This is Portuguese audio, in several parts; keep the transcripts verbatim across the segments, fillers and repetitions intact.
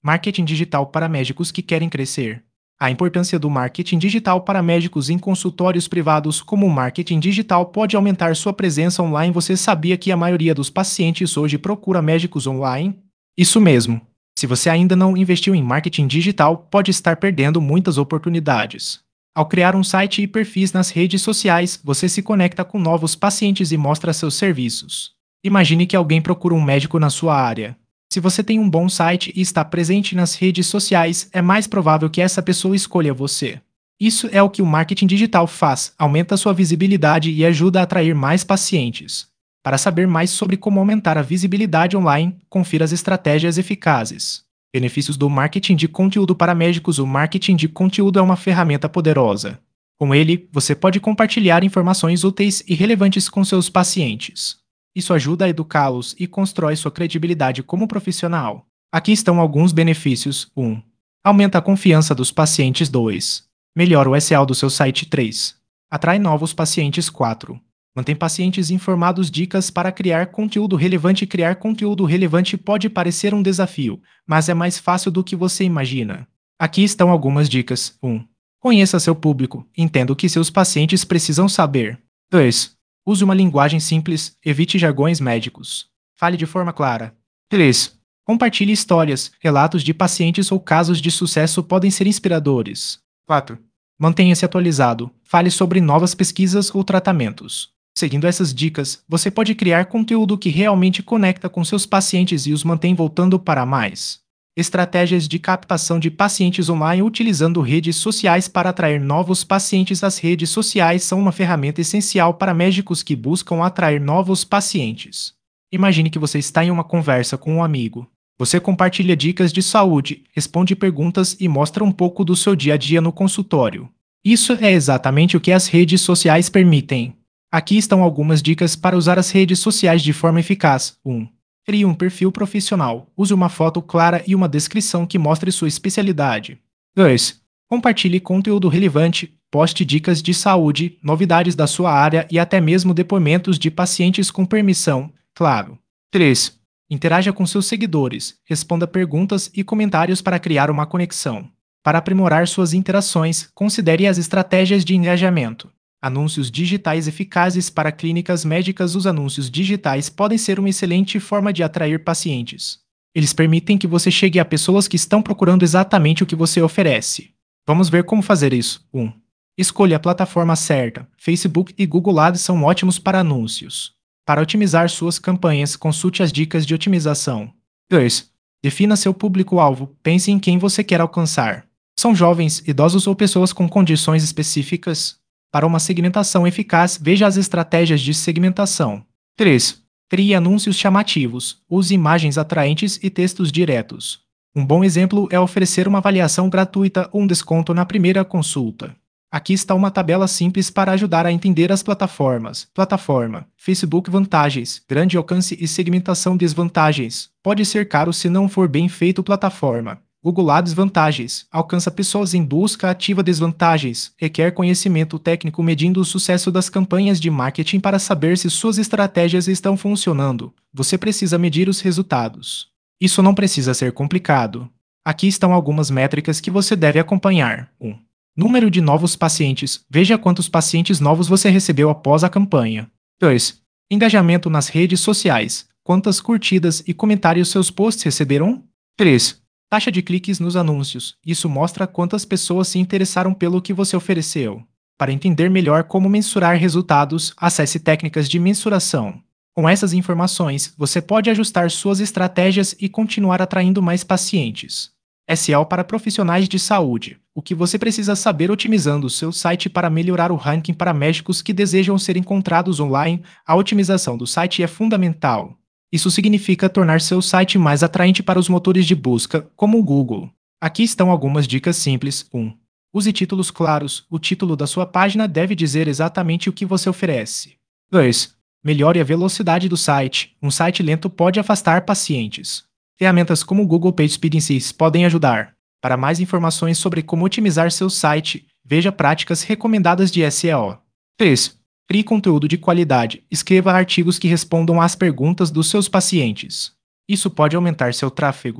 Marketing digital para médicos que querem crescer. A importância do marketing digital para médicos em consultórios privados. Como o marketing digital pode aumentar sua presença online? Você sabia que a maioria dos pacientes hoje procura médicos online? Isso mesmo. Se você ainda não investiu em marketing digital, pode estar perdendo muitas oportunidades. Ao criar um site e perfis nas redes sociais, você se conecta com novos pacientes e mostra seus serviços. Imagine que alguém procura um médico na sua área. Se você tem um bom site e está presente nas redes sociais, é mais provável que essa pessoa escolha você. Isso é o que o marketing digital faz, aumenta sua visibilidade e ajuda a atrair mais pacientes. Para saber mais sobre como aumentar a visibilidade online, confira as estratégias eficazes. Benefícios do marketing de conteúdo para médicos. O marketing de conteúdo é uma ferramenta poderosa. Com ele, você pode compartilhar informações úteis e relevantes com seus pacientes. Isso ajuda a educá-los e constrói sua credibilidade como profissional. Aqui estão alguns benefícios. um. Aumenta a confiança dos pacientes. dois. Melhora o S E O do seu site. três. Atrai novos pacientes. quatro. Mantém pacientes informados. Dicas para criar conteúdo relevante. Criar conteúdo relevante pode parecer um desafio, mas é mais fácil do que você imagina. Aqui estão algumas dicas. um. Conheça seu público. Entenda o que seus pacientes precisam saber. dois. Use uma linguagem simples, evite jargões médicos. Fale de forma clara. três. Compartilhe histórias, relatos de pacientes ou casos de sucesso podem ser inspiradores. quatro. Mantenha-se atualizado. Fale sobre novas pesquisas ou tratamentos. Seguindo essas dicas, você pode criar conteúdo que realmente conecta com seus pacientes e os mantém voltando para mais. Estratégias de captação de pacientes online. Utilizando redes sociais para atrair novos pacientes. As redes sociais são uma ferramenta essencial para médicos que buscam atrair novos pacientes. Imagine que você está em uma conversa com um amigo. Você compartilha dicas de saúde, responde perguntas e mostra um pouco do seu dia a dia no consultório. Isso é exatamente o que as redes sociais permitem. Aqui estão algumas dicas para usar as redes sociais de forma eficaz. um. Crie um perfil profissional. Use uma foto clara e uma descrição que mostre sua especialidade. dois. Compartilhe conteúdo relevante. Poste dicas de saúde, novidades da sua área e até mesmo depoimentos de pacientes com permissão, claro. três. Interaja com seus seguidores. Responda perguntas e comentários para criar uma conexão. Para aprimorar suas interações, considere as estratégias de engajamento. Anúncios digitais eficazes para clínicas médicas. Os anúncios digitais podem ser uma excelente forma de atrair pacientes. Eles permitem que você chegue a pessoas que estão procurando exatamente o que você oferece. Vamos ver como fazer isso. um. Escolha a plataforma certa. Facebook e Google Ads são ótimos para anúncios. Para otimizar suas campanhas, consulte as dicas de otimização. dois. Defina seu público-alvo. Pense em quem você quer alcançar. São jovens, idosos ou pessoas com condições específicas? Para uma segmentação eficaz, veja as estratégias de segmentação. três. Crie anúncios chamativos. Use imagens atraentes e textos diretos. Um bom exemplo é oferecer uma avaliação gratuita ou um desconto na primeira consulta. Aqui está uma tabela simples para ajudar a entender as plataformas. Plataforma. Facebook. Vantagens. Grande alcance e segmentação. Desvantagens. Pode ser caro se não for bem feito. Plataforma. Google Ads. Vantagens. Alcança pessoas em busca ativa. Desvantagens. Requer conhecimento técnico. Medindo o sucesso das campanhas de marketing para saber se suas estratégias estão funcionando. Você precisa medir os resultados. Isso não precisa ser complicado. Aqui estão algumas métricas que você deve acompanhar. um. Número de novos pacientes. Veja quantos pacientes novos você recebeu após a campanha. dois. Engajamento nas redes sociais. Quantas curtidas e comentários seus posts receberam? três. Taxa de cliques nos anúncios. Isso mostra quantas pessoas se interessaram pelo que você ofereceu. Para entender melhor como mensurar resultados, acesse técnicas de mensuração. Com essas informações, você pode ajustar suas estratégias e continuar atraindo mais pacientes. S E O para profissionais de saúde. O que você precisa saber otimizando o seu site para melhorar o ranking para médicos que desejam ser encontrados online. A otimização do site é fundamental. Isso significa tornar seu site mais atraente para os motores de busca, como o Google. Aqui estão algumas dicas simples. um. Use títulos claros. O título da sua página deve dizer exatamente o que você oferece. dois. Melhore a velocidade do site. Um site lento pode afastar pacientes. Ferramentas como o Google PageSpeed podem ajudar. Para mais informações sobre como otimizar seu site, veja práticas recomendadas de S E O. três. Crie conteúdo de qualidade. Escreva artigos que respondam às perguntas dos seus pacientes. Isso pode aumentar seu tráfego.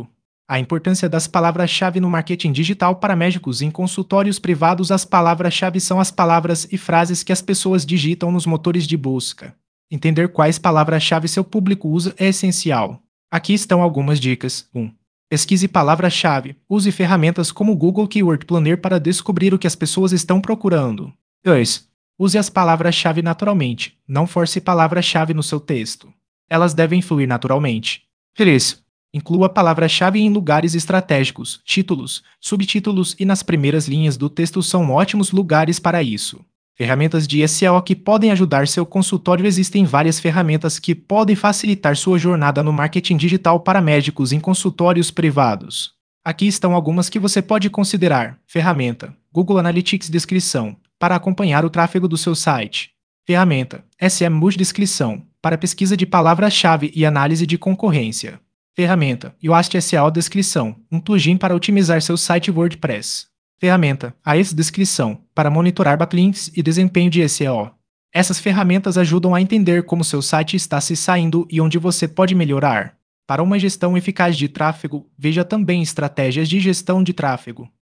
A importância das palavras-chave no marketing digital para médicos em consultórios privados. As palavras-chave são as palavras e frases que as pessoas digitam nos motores de busca. Entender quais palavras-chave seu público usa é essencial. Aqui estão algumas dicas. um. Pesquise palavras-chave. Use ferramentas como o Google Keyword Planner para descobrir o que as pessoas estão procurando. dois. Use as palavras-chave naturalmente. Não force palavras-chave no seu texto. Elas devem fluir naturalmente. três. Inclua a palavra-chave em lugares estratégicos. Títulos, subtítulos e nas primeiras linhas do texto são ótimos lugares para isso. Ferramentas de S E O que podem ajudar seu consultório. Existem várias ferramentas que podem facilitar sua jornada no marketing digital para médicos em consultórios privados. Aqui estão algumas que você pode considerar. Ferramenta: Google Analytics Descrição, para acompanhar o tráfego do seu site. Ferramenta: S M M Descrição, para pesquisa de palavras-chave e análise de concorrência. Ferramenta: Yoast S E O Descrição, um plugin para otimizar seu site WordPress. Ferramenta: Ahrefs Descrição, para monitorar backlinks e desempenho de S E O. Essas ferramentas ajudam a entender como seu site está se saindo e onde você pode melhorar. Para uma gestão eficaz de tráfego, veja também estratégias de gestão de tráfego.